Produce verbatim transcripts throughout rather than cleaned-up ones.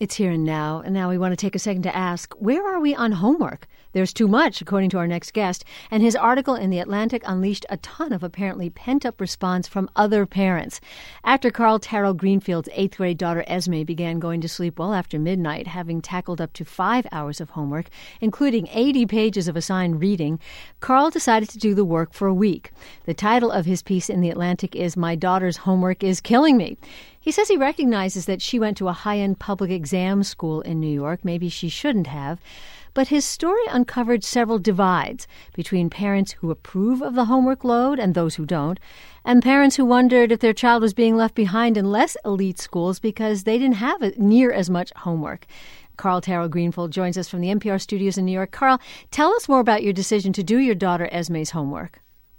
It's here and now, and now we want to take a second to ask, where are we on homework? There's too much, according to our next guest, and his article in The Atlantic unleashed a ton of apparently pent-up response from other parents. Actor Carl Taro Greenfield's eighth-grade daughter Esme began going to sleep well after midnight, having tackled up to five hours of homework, including eighty pages of assigned reading. Carl decided to do the work for a week. The title of his piece in The Atlantic is "My Daughter's Homework is Killing Me." He says he recognizes that she went to a high-end public exam school in New York. Maybe she shouldn't have. But his story uncovered several divides between parents who approve of the homework load and those who don't, and parents who wondered if their child was being left behind in less elite schools because they didn't have near as much homework. Carl Taro Greenfield joins us from the N P R studios in New York. Carl, tell us more about your decision to do your daughter Esme's homework.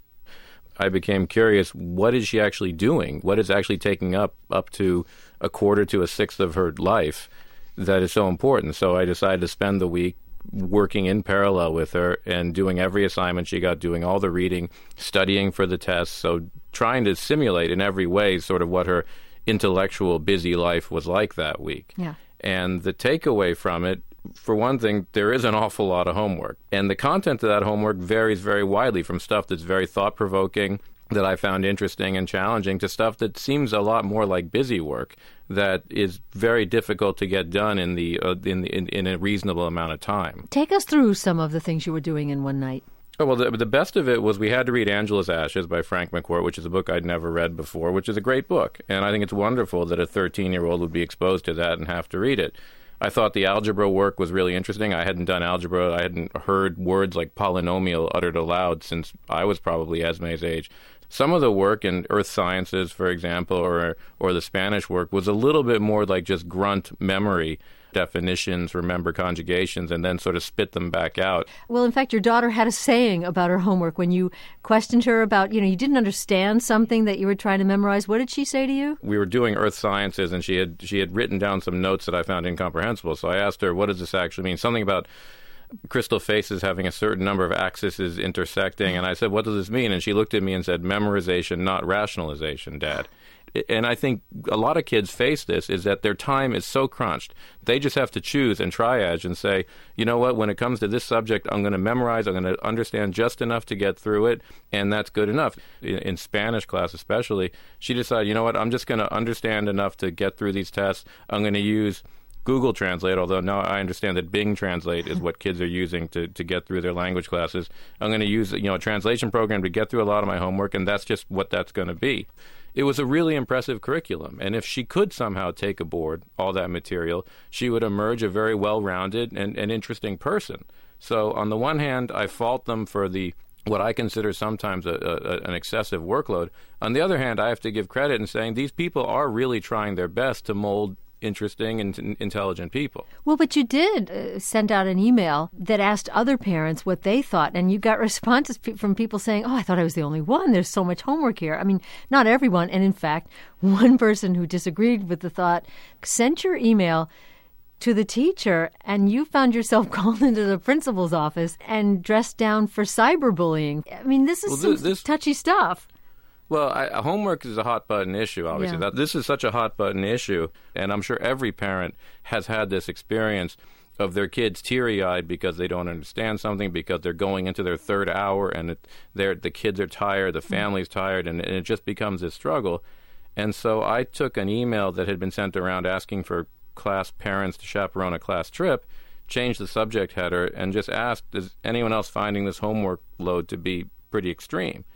I became curious, what is she actually doing? What is actually taking up up to a quarter to a sixth of her life that is so important? So I decided to spend the week working in parallel with her and doing every assignment she got, doing all the reading, studying for the tests, so trying to simulate in every way sort of what her intellectual busy life was like that week. Yeah. And the takeaway from it, for one thing, there is an awful lot of homework. And the content of that homework varies very widely, from stuff that's very thought-provoking, that I found interesting and challenging, to stuff that seems a lot more like busy work that is very difficult to get done in the uh, in, the, in in a reasonable amount of time. Take us through some of the things you were doing in one night. Oh, well, the, the best of it was we had to read Angela's Ashes by Frank McCourt, which is a book I'd never read before, which is a great book. And I think it's wonderful that a thirteen-year-old would be exposed to that and have to read it. I thought the algebra work was really interesting. I hadn't done algebra. I hadn't heard words like polynomial uttered aloud since I was probably Esme's age. Some of the work in earth sciences, for example, or or the Spanish work was a little bit more like just grunt memory, definitions, remember conjugations, and then sort of spit them back out. Well, in fact, your daughter had a saying about her homework when you questioned her about, you know, you didn't understand something that you were trying to memorize. What did she say to you? We were doing earth sciences, and she had she had written down some notes that I found incomprehensible. So I asked her, what does this actually mean? Something about crystal faces having a certain number of axes intersecting. And I said, what does this mean? And she looked at me and said, memorization, not rationalization, Dad. And I think a lot of kids face this, is that their time is so crunched. They just have to choose and triage and say, you know what, when it comes to this subject, I'm going to memorize, I'm going to understand just enough to get through it, and that's good enough. In, in Spanish class especially, she decided, you know what, I'm just going to understand enough to get through these tests. I'm going to use Google Translate, although now I understand that Bing Translate is what kids are using to, to get through their language classes. I'm going to use you know a translation program to get through a lot of my homework, and that's just what that's going to be. It was a really impressive curriculum, and if she could somehow take aboard all that material, she would emerge a very well-rounded and, and interesting person. So on the one hand, I fault them for the what I consider sometimes a, a, an excessive workload. On the other hand, I have to give credit in saying these people are really trying their best to mold interesting and intelligent people. Well, but you did uh, send out an email that asked other parents what they thought, and you got responses pe- from people saying, oh, I thought I was the only one. There's so much homework here. I mean, not everyone. And in fact, one person who disagreed with the thought sent your email to the teacher, and you found yourself called into the principal's office and dressed down for cyberbullying. I mean, this is well, some this, this... touchy stuff. Well, I, homework is a hot-button issue, obviously. Yeah. That, this is such a hot-button issue, and I'm sure every parent has had this experience of their kids teary-eyed because they don't understand something, because they're going into their third hour, and it, they're, the kids are tired, the family's tired, and, and it just becomes a struggle. And so I took an email that had been sent around asking for class parents to chaperone a class trip, changed the subject header, and just asked, is anyone else finding this homework load to be pretty extreme?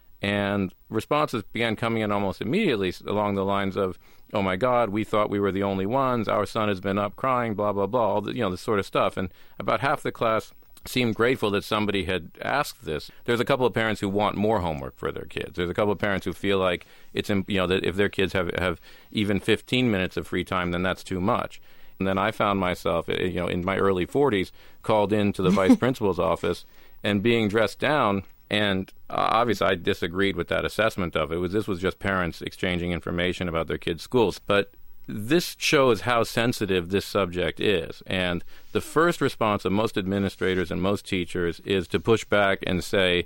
And responses began coming in almost immediately along the lines of, oh, my God, we thought we were the only ones. Our son has been up crying, blah, blah, blah, all the, you know, this sort of stuff. And about half the class seemed grateful that somebody had asked this. There's a couple of parents who want more homework for their kids. There's a couple of parents who feel like it's, you know, that if their kids have, have even fifteen minutes of free time, then that's too much. And then I found myself, you know, in my early forties, called into the vice principal's office and being dressed down. And uh, obviously, I disagreed with that assessment of it. It was, this was just parents exchanging information about their kids' schools. But this shows how sensitive this subject is. And the first response of most administrators and most teachers is to push back and say,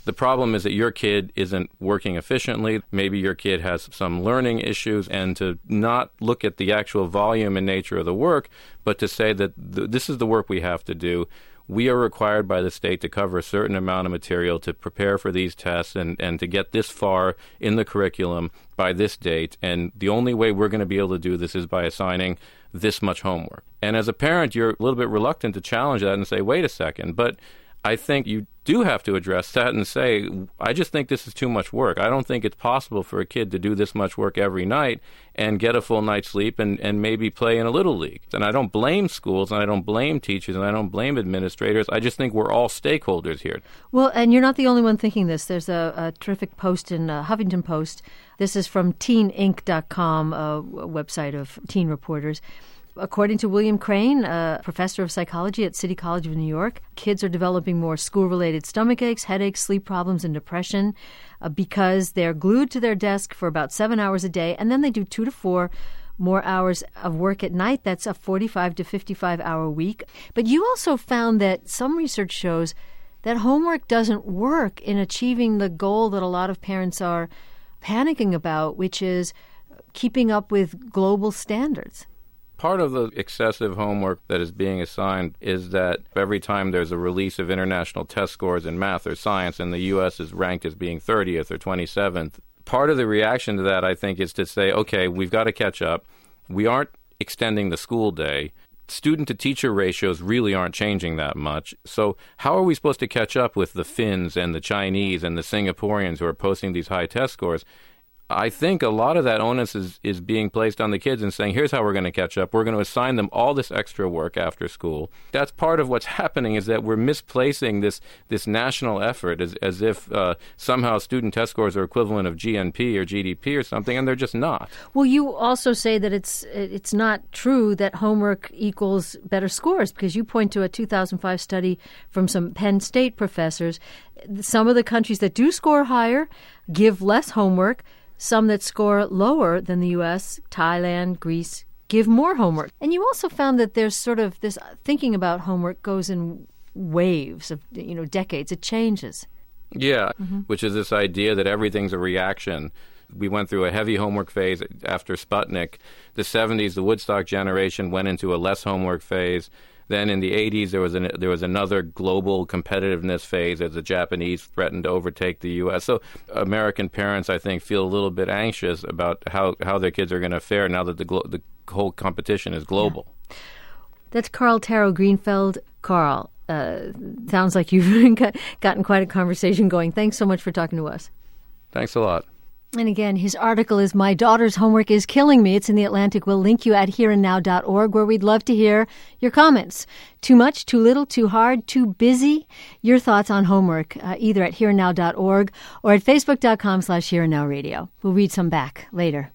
the problem is that your kid isn't working efficiently. Maybe your kid has some learning issues, and to not look at the actual volume and nature of the work, but to say that th- this is the work we have to do. We are required by the state to cover a certain amount of material to prepare for these tests and, and to get this far in the curriculum by this date. And the only way we're going to be able to do this is by assigning this much homework. And as a parent, you're a little bit reluctant to challenge that and say, wait a second. But I think you do have to address that and say, I just think this is too much work. I don't think it's possible for a kid to do this much work every night and get a full night's sleep and, and maybe play in a little league. And I don't blame schools, and I don't blame teachers, and I don't blame administrators. I just think we're all stakeholders here. Well, and you're not the only one thinking this. There's a, a terrific post in uh, Huffington Post. This is from teen inc dot com, a website of teen reporters. According to William Crane, a professor of psychology at City College of New York, kids are developing more school-related stomach aches, headaches, sleep problems, and depression uh, because they're glued to their desk for about seven hours a day, and then they do two to four more hours of work at night. That's a forty-five to fifty-five hour week. But you also found that some research shows that homework doesn't work in achieving the goal that a lot of parents are panicking about, which is keeping up with global standards. Part of the excessive homework that is being assigned is that every time there's a release of international test scores in math or science and the U S is ranked as being thirtieth or twenty-seventh, part of the reaction to that, I think, is to say, okay, we've got to catch up. We aren't extending the school day. Student-to-teacher ratios really aren't changing that much. So how are we supposed to catch up with the Finns and the Chinese and the Singaporeans who are posting these high test scores? I think a lot of that onus is, is being placed on the kids and saying, here's how we're going to catch up. We're going to assign them all this extra work after school. That's part of what's happening, is that we're misplacing this this national effort as, as if uh, somehow student test scores are equivalent of G N P or G D P or something, and they're just not. Well, you also say that it's it's not true that homework equals better scores, because you point to a two thousand five study from some Penn State professors. Some of the countries that do score higher give less homework. Some that score lower than the U S, Thailand, Greece, give more homework. And you also found that there's sort of this thinking about homework goes in waves of, you know, decades. It changes. Yeah, mm-hmm. Which is this idea that everything's a reaction. We went through a heavy homework phase after Sputnik. The seventies, the Woodstock generation went into a less homework phase. Then in the eighties, there was an, there was another global competitiveness phase as the Japanese threatened to overtake the U S. So American parents, I think, feel a little bit anxious about how, how their kids are going to fare now that the glo- the whole competition is global. Yeah. That's Carl Taro Greenfeld. Carl, uh, sounds like you've gotten quite a conversation going. Thanks so much for talking to us. Thanks a lot. And again, his article is My Daughter's Homework is Killing Me. It's in The Atlantic. We'll link you at here and now dot org, where we'd love to hear your comments. Too much, too little, too hard, too busy? Your thoughts on homework, uh, either at here and now dot org or at facebook.com slash here and now radio. We'll read some back later.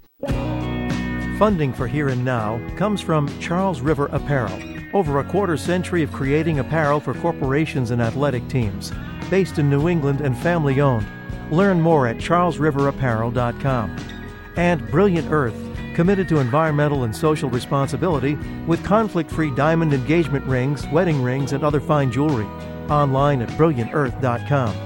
Funding for Here and Now comes from Charles River Apparel. Over a quarter century of creating apparel for corporations and athletic teams. Based in New England and family-owned. Learn more at charles river apparel dot com. And Brilliant Earth, committed to environmental and social responsibility with conflict-free diamond engagement rings, wedding rings, and other fine jewelry. Online at brilliant earth dot com.